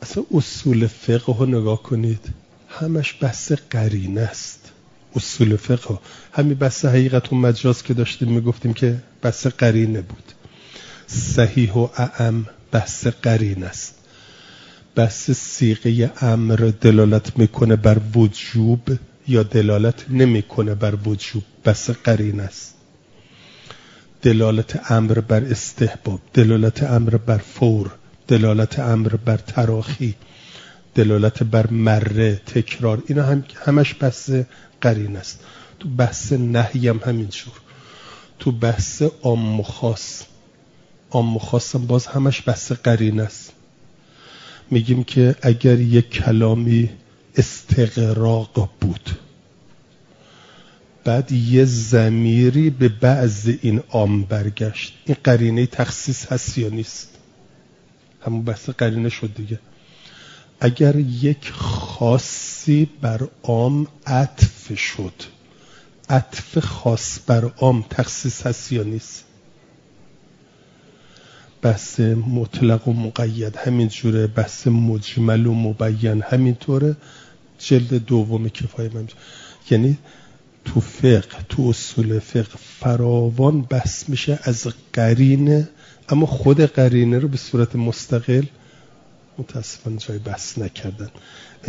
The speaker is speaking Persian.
اصلا اصول فقه رو نگاه کنید، همش بحث قرینه است. اصول فقه همین بحث حقیقت و مجاز که داشتیم میگفتیم که بحث قرینه بود. صحیح و اعم بحث قرینه است. بحث صیغه امر دلالت میکنه بر وجوب یا دلالت نمیکنه بر وجوب، بحث قرینه است. دلالت امر بر استحباب، دلالت امر بر فور، دلالت امر بر تراخی، دلالت بر مره، تکرار، اینا همش بحث قرینه است. تو بحث نهی هم همینجور. تو بحث عام و خاص، عام و خاص هم باز همش بحث قرینه است. میگیم که اگر یک کلامی استغراق بود، بعد یه ضمیری به بعض این عام برگشت، این قرینه تخصیص هست یا نیست؟ همون بحث قرینه شد دیگه. اگر یک خاصی بر عام عطف شد، عطف خاص بر عام تخصیص هست یا نیست؟ بحث مطلق و مقید همینجوره، بحث مجمل و مبین همینطوره. جلد دوم کفایه منجر. یعنی تو فقه، تو اصول فقه فراوان بحث میشه از قرینه، اما خود قرینه رو به صورت مستقل متاسفانه جای بحث نکردن.